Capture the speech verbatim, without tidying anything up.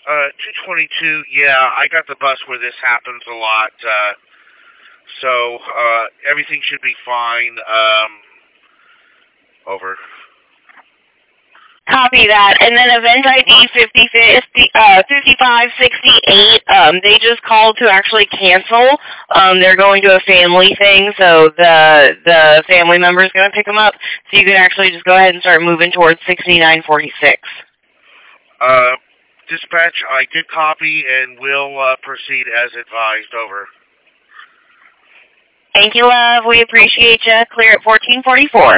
Uh, two twenty-two, yeah, I got the bus where this happens a lot, uh, so, uh, everything should be fine, um, over. Copy that. And then event I D fifty, fifty, uh, fifty-five sixty-eight, um, they just called to actually cancel. Um, they're going to a family thing, so the the family member is going to pick them up. So you can actually just go ahead and start moving towards sixty-nine forty-six. Uh, dispatch, I did copy and will uh, proceed as advised, over. Thank you, love. We appreciate you. Clear at fourteen forty-four.